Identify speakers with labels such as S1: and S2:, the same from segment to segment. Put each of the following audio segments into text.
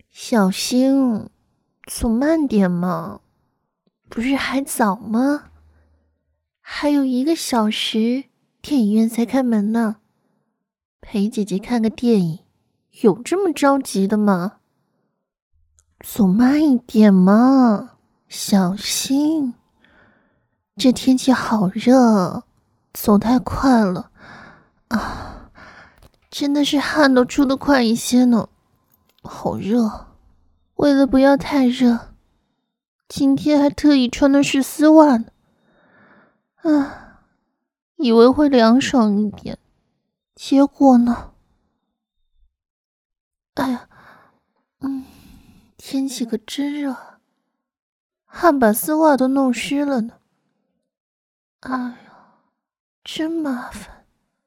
S1: 小星，走慢点嘛，不是还早吗？还有1个小时，电影院才开门呢。陪姐姐看个电影，有这么着急的吗？走慢一点嘛，小星。这天气好热，走太快了啊，真的是汗都出得快一些呢。好热，为了不要太热，今天还特意穿的是丝袜呢。啊，以为会凉爽一点，结果呢？哎呀，天气可真热，汗把丝袜都弄湿了呢。哎呦，真麻烦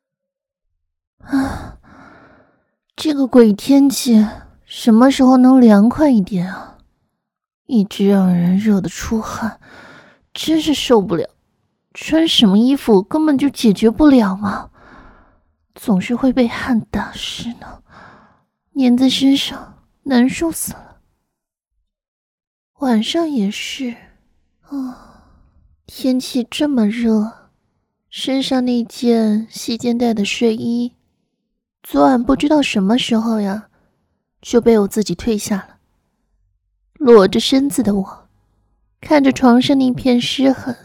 S1: 啊！这个鬼天气，什么时候能凉快一点啊？一直让人热得出汗，真是受不了。穿什么衣服根本就解决不了嘛，总是会被汗打湿呢，粘在身上，难受死了。晚上也是天气这么热，身上那件细肩带的睡衣，昨晚不知道什么时候呀，就被我自己褪下了。裸着身子的我，看着床上那片湿痕，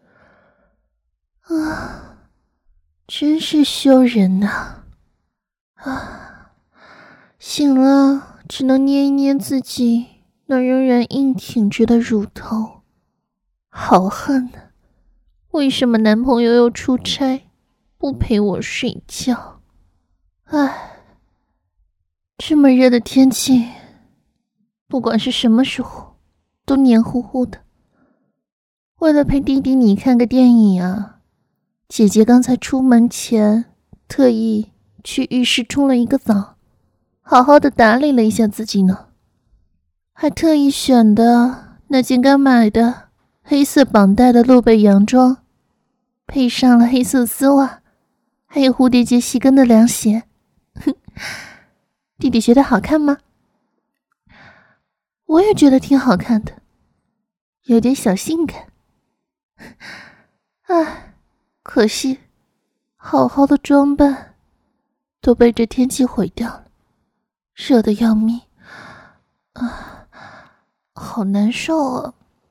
S1: 真是羞人呐！醒了，只能捏一捏自己那仍然硬挺着的乳头。好恨啊！为什么男朋友又出差，不陪我睡觉？这么热的天气，不管是什么时候，都黏糊糊的。为了陪弟弟你看个电影啊，姐姐刚才出门前特意去浴室冲了一个澡，好好的打理了一下自己呢，还特意选的那件刚买的黑色绑带的露背洋装，配上了黑色丝袜，还有蝴蝶结细跟的凉鞋。弟弟觉得好看吗？我也觉得挺好看的，有点小性感。可惜好好的装扮都被这天气毁掉了，热得要命好难受啊。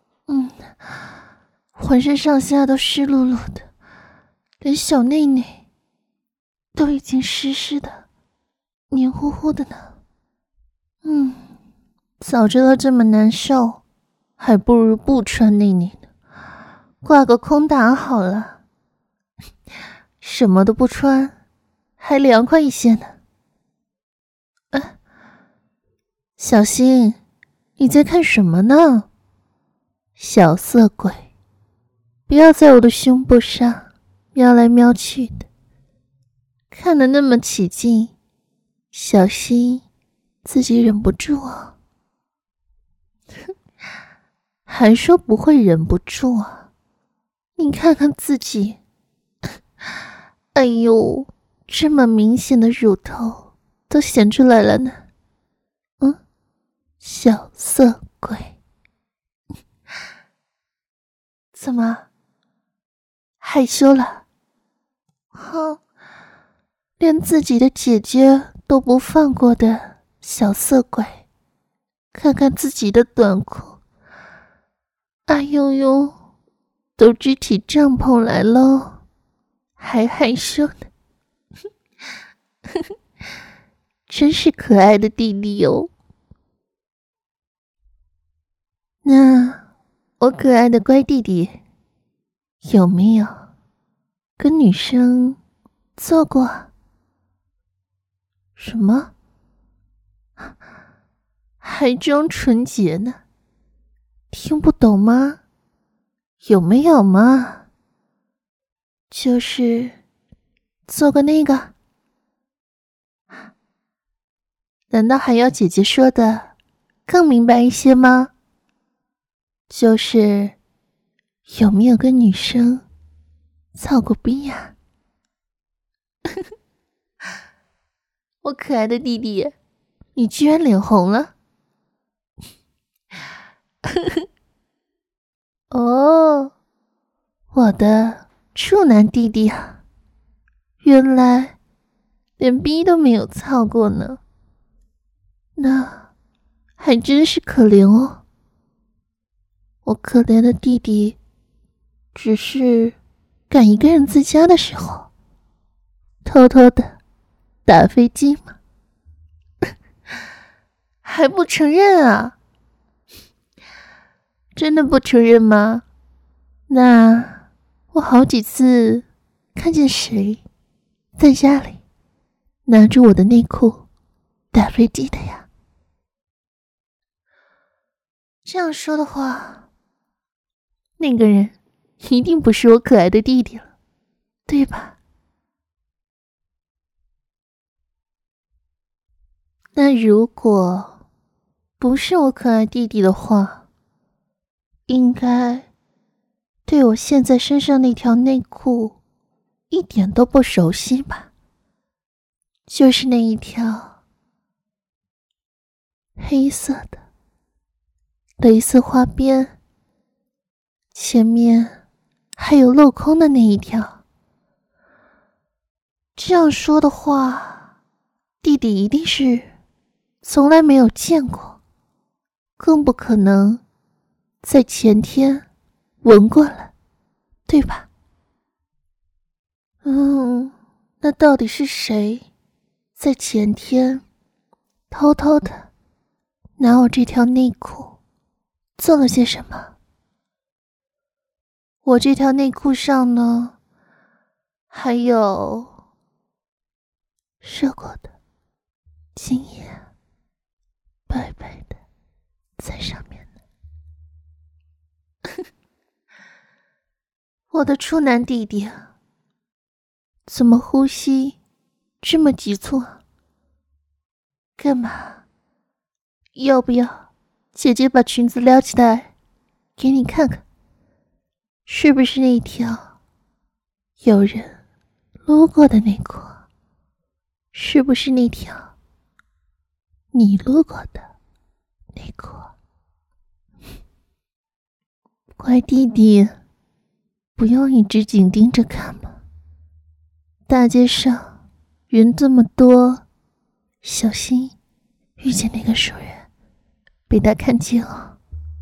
S1: 浑身上下都湿漉漉的，连小内内都已经湿湿的黏糊糊的呢。早知道这么难受，还不如不穿内内呢，挂个空打好了，什么都不穿，还凉快一些呢。小新，你在看什么呢？小色鬼，不要在我的胸部上瞄来瞄去的，看得那么起劲，小心自己忍不住啊。还说不会忍不住啊，你看看自己，哎呦，这么明显的乳头都显出来了呢。小色鬼，怎么害羞了？连自己的姐姐都不放过的小色鬼，看看自己的短裤，哎呦呦，都支起帐篷来喽，还害羞呢。真是可爱的弟弟哦。那我可爱的乖弟弟有没有跟女生做过？什么？还装纯洁呢？听不懂吗？有没有嘛？就是做过那个？难道还要姐姐说的更明白一些吗？就是有没有跟女生操过逼呀？我可爱的弟弟，你居然脸红了， 哦，我的处男弟弟啊，原来连逼都没有操过呢，那还真是可怜哦。我可怜的弟弟只是敢一个人在家的时候偷偷的打飞机吗？还不承认啊？真的不承认吗？那我好几次看见谁在家里拿着我的内裤打飞机的呀。这样说的话，那个人一定不是我可爱的弟弟了，对吧？那如果不是我可爱弟弟的话，应该对我现在身上那条内裤一点都不熟悉吧？就是那一条黑色的蕾丝花边，前面还有镂空的那一条。这样说的话，弟弟一定是从来没有见过，更不可能在前天闻过了，对吧？那到底是谁在前天偷偷的拿我这条内裤做了些什么？我这条内裤上呢，还有射过的精液，白白的在上面呢。我的处男弟弟啊，怎么呼吸这么急促啊？干嘛？要不要姐姐把裙子撩起来给你看看，是不是那条有人撸过的内裤？是不是那条你撸过的内裤？乖弟弟，不用一直紧盯着看嘛。大街上人这么多，小心遇见那个熟人被他看见哦。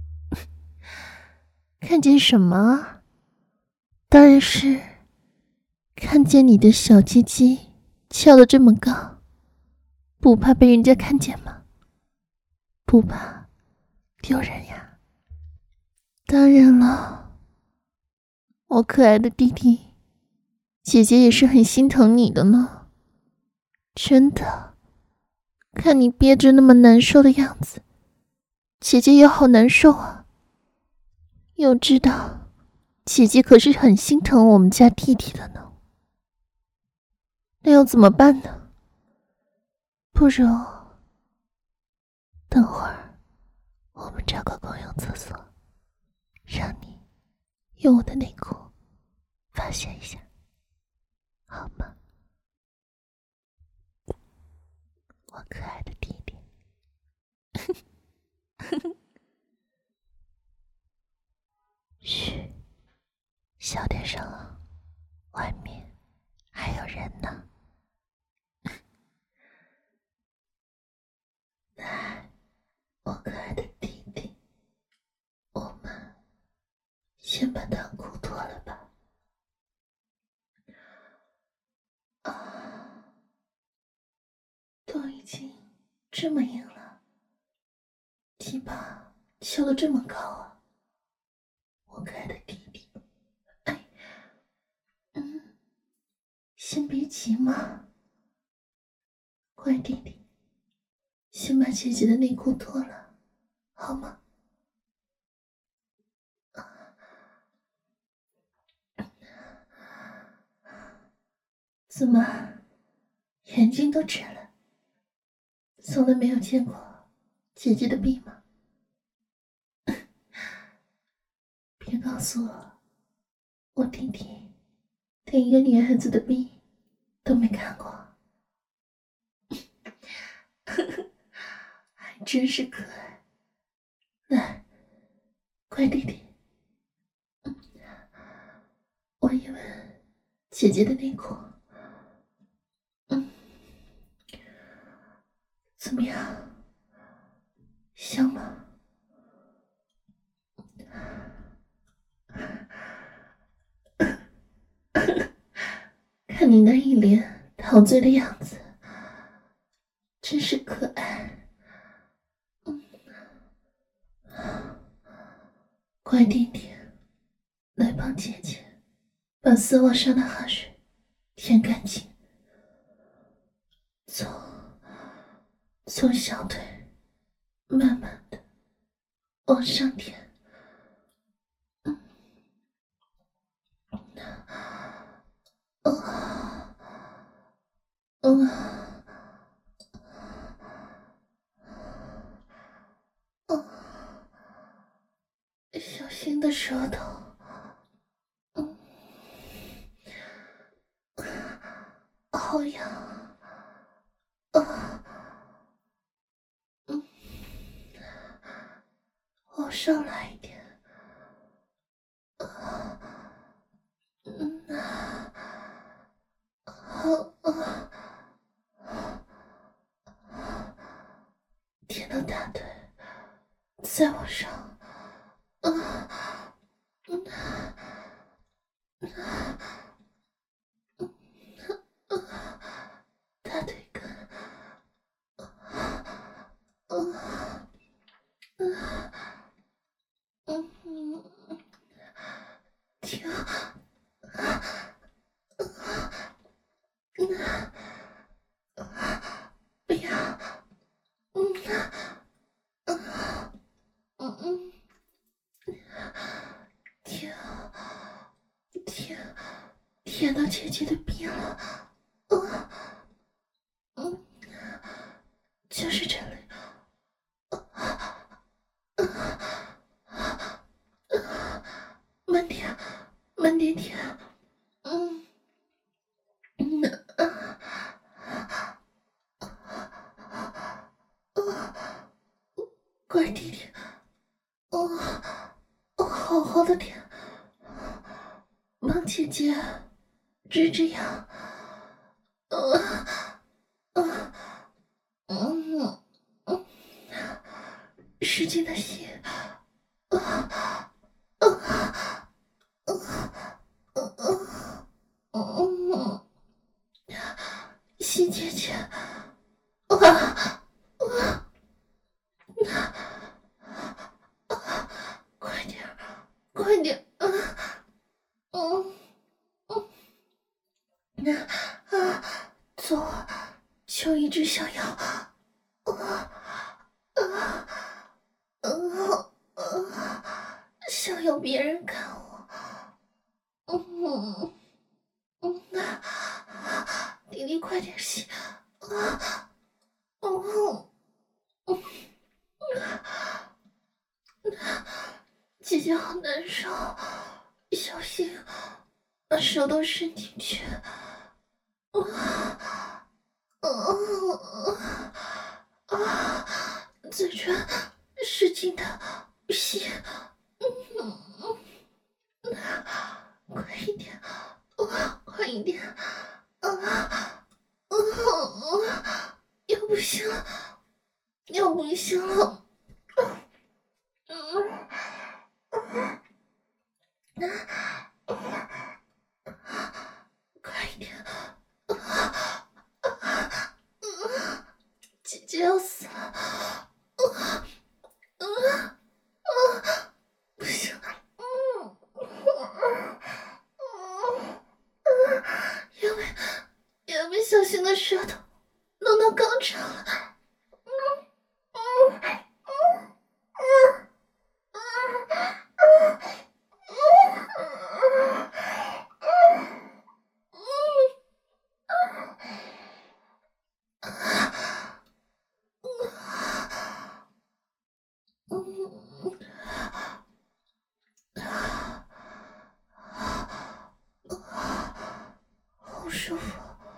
S1: 看见什么？当然是看见你的小鸡鸡翘得这么高，不怕被人家看见吗？不怕丢人呀？当然了，我可爱的弟弟，姐姐也是很心疼你的呢。真的，看你憋着那么难受的样子，姐姐也好难受啊。要知道，姐姐可是很心疼我们家弟弟的呢。那要怎么办呢？不如等会儿我们找个公用厕所，让你用我的内裤发泄一下，好吗？我可爱的弟弟。嘘，小点声了，外面还有人呢。来，我可爱的弟弟，我们先把短裤脱了吧。啊，都已经这么硬了，鸡巴翘得这么高啊！我可爱的弟弟，哎，先别急嘛，乖弟弟，先把姐姐的内裤脱了，好吗？怎么，眼睛都直了？从来没有见过姐姐的臂吗？别告诉我，我弟弟连一个女孩子的臂都没看过。还真是可爱。来， 快弟弟，闻一闻姐姐的内裤。怎么样？香吗？看你那一脸陶醉的样子，真是可爱。乖弟弟，来帮姐姐把丝袜上的汗水舔干净，从小腿慢慢的往上舔。小心的舌头，好痒。往上来一点。舔到大腿，再往上。大腿根。停。不要。舔到姐姐的逼了。就是这里。慢点，慢点舔。乖弟弟，好好的舔，帮姐姐止止痒。使劲的吸。吸姐姐。快点，快点。左，就一直想要。想要别人看我。弟弟快点吸。姐姐好难受，小心把手都伸进去。嘴唇使劲的吸。快一点，快一点。要不行了，要不行了。快一点。姐姐要死了。不行。要被小心的舌头弄到高潮了。好舒服，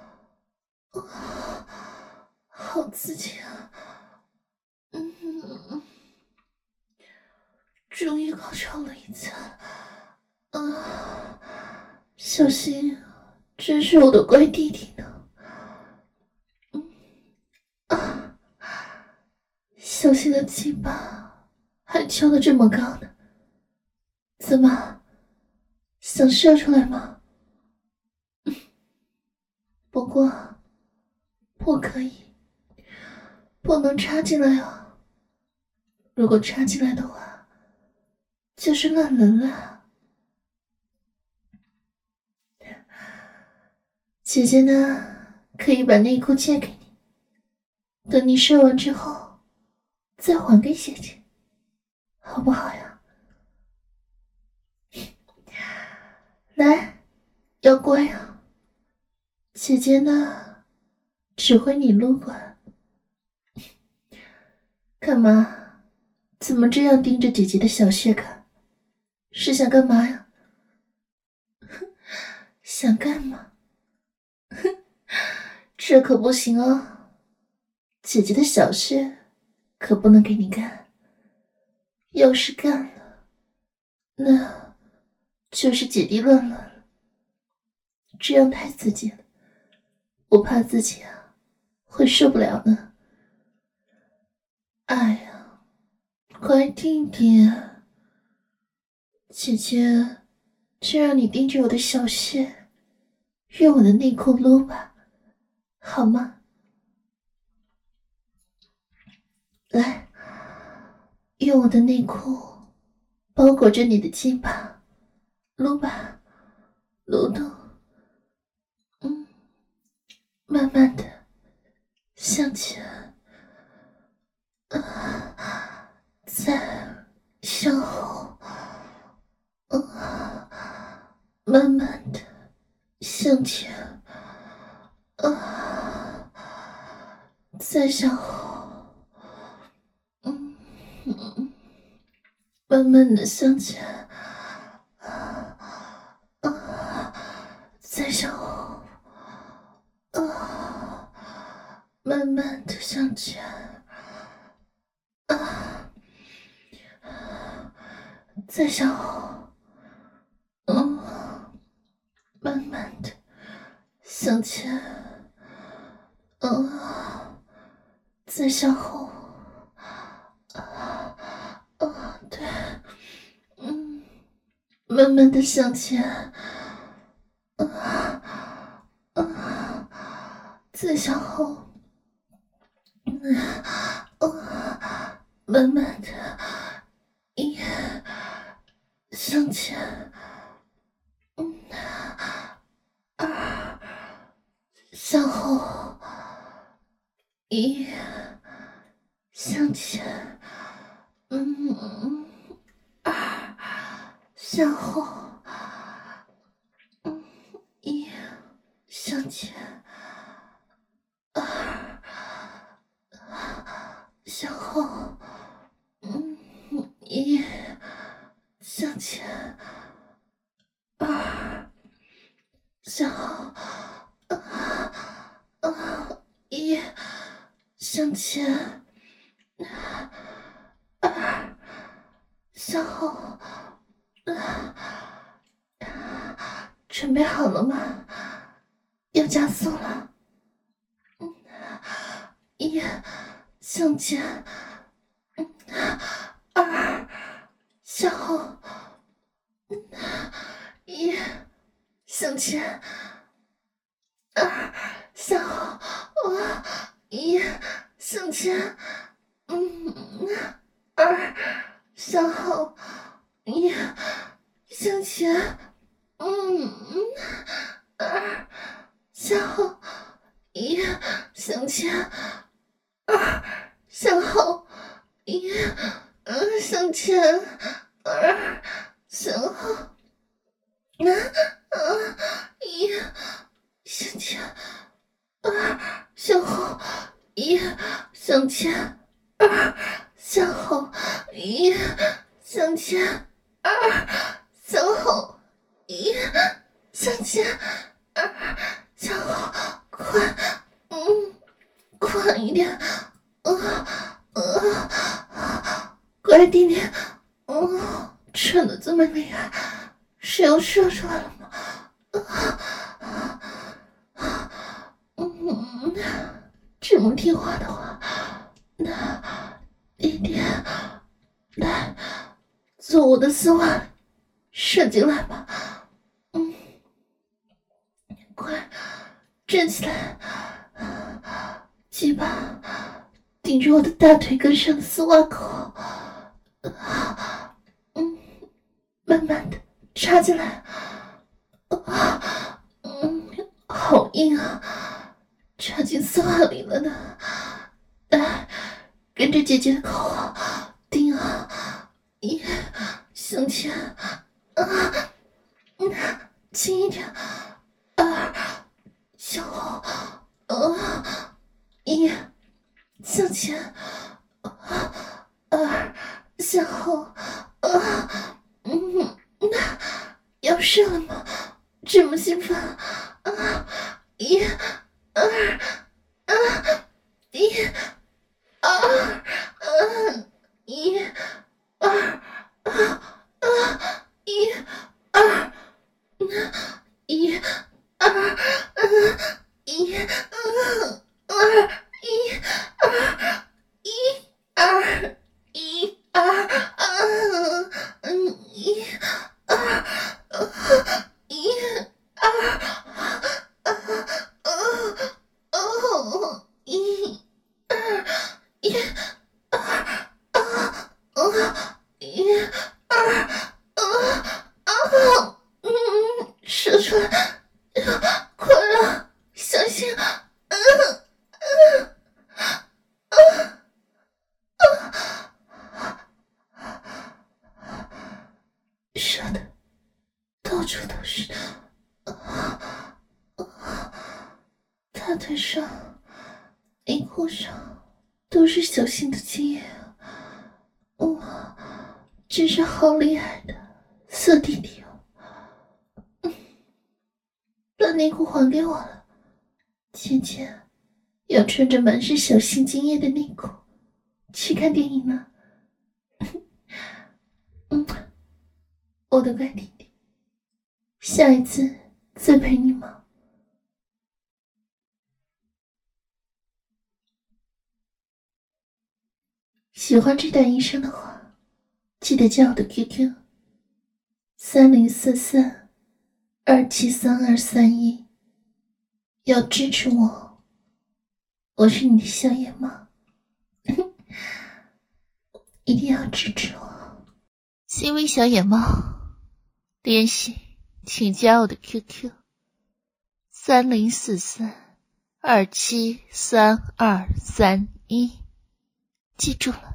S1: 好刺激啊。终于高潮了一次。小新真是我的乖弟弟呢。小新的鸡巴还翘得这么高呢，怎么想射出来吗？不过不可以，不能插进来啊，如果插进来的话就是乱伦了。姐姐呢，可以把内裤借给你，等你射完之后再还给姐姐，好不好呀？来，要乖啊，姐姐呢指挥你撸管。干嘛？怎么这样盯着姐姐的小穴看？是想干嘛呀？想干嘛？这可不行哦，姐姐的小穴可不能给你干，要是干了，那就是姐弟乱伦了，这样太刺激了，我怕自己会受不了呢。哎呀，乖弟弟，姐姐就让你盯着我的小穴，用我的内裤撸吧，好吗？来，用我的内裤包裹着你的鸡巴，撸吧，撸动，慢慢的向前，再向后，慢慢的向前，再向后，慢慢的向前，再向后，慢慢的向前，再向后，慢慢的向前，再向后，对，慢慢的向前，再向后，慢慢的向前，向后，向前，向后，向前，向后，向前，向后，向前，向后，准备好了吗？要加速了。向前，向后，向前，向后，向前，向后，向前，向后，向前，向后，向前，向后，向前，向后，向前，向后，向前，向后，向前，向后，快，快一点，乖弟弟， 是又射出来了吗？这么听话的话，那弟弟来做我的丝袜里，射进来吧。快站起来，鸡巴顶着我的大腿根上的丝袜口，慢慢的插进来。好硬啊，插进丝袜里了呢。来，跟着姐姐的口号顶啊，一向前，轻一点，二向后，一向前，二向后，要射了吗？这么兴奋啊！一、二、一、二、一、二、一、二、一、二、一、二、射出来，快了，小心！射的到处都是，大腿上、内裤上都是小新的精液。真是好厉害的色弟弟哦！把内裤还给我了，芊芊要穿着满是小新精液的内裤去看电影呢。我的乖弟弟，下一次再陪你吗？喜欢这段音声的话，记得加我的 QQ3044273231，要支持我，我是你的小野猫，一定要支持我。CV 小野猫，联系请加我的 QQ3044273231，记住了。